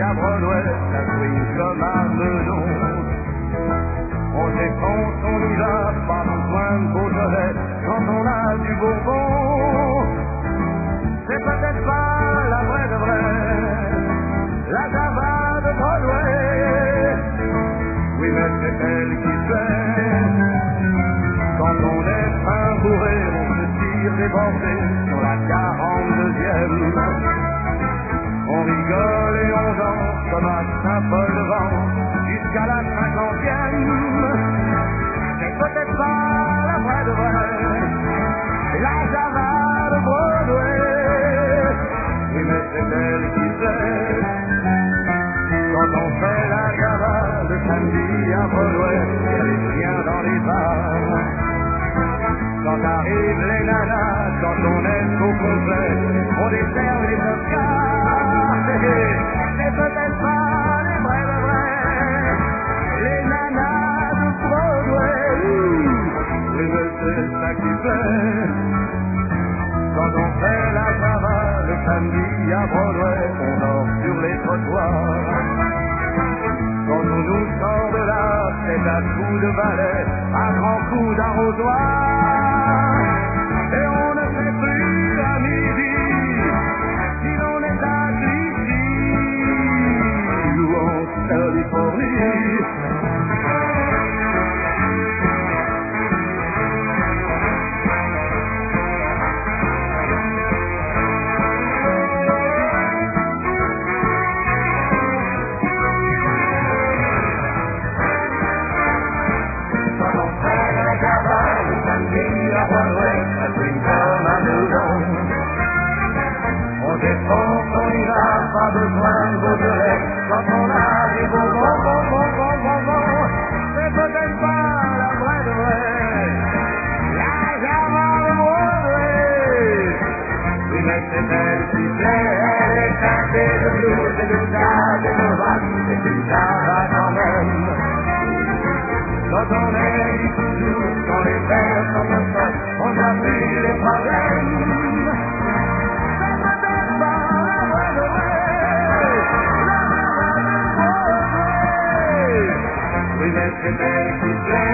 à Broadway, ça swing comme à Meudon. On défonce, on y va, pas besoin de Beaujolais, quand on a du Bourbon. C'est peut-être pas la vraie de vraie, la Java de Broadway. Oui, mais c'est elle qui fait. Quand on est un bourré, on se tire débordé sur la 42e. On rigole et on danse comme à Saint-Paul-de-Vence jusqu'à la 50e. C'est peut-être pas la vraie de vraie, la Java de Broadway. Oui, mais c'est elle qui fait. Quand on fait la Java le samedi à Broadway, il y a les chiens dans les bars. Quand arrivent les nanas, quand on est au complet, on dessert les Oscars. C'est peut-être pas les vrais de vrais, les nanas de Broadway. Oui, mais c'est ça qui fait. Quand on fait la Java le samedi à Broadway, on dort sur les trottoirs. Quand on nous sort de là, c'est à coups de balai, à grands coups d'arrosoir. Et on ne fait plus à midi, si l'on est à Clichy ou en Californie. On défonce, on y va, pas besoin de Beaujolais, quand on a des beaux bonbons. C'est peut-être pas la vraie de vraie, la Java de Broadway. Oui, mais c'est elle qui plaît, elle est teintée de blues et de jazz et de rock, c'est une Java quand même. Quand on est toujours, quand les verres sont comme ça, on n'a plus les problèmes. C'est peut-être pas la vraie de vraie, la vraie de Broadway. Oui, mais c'est elle qui plaît.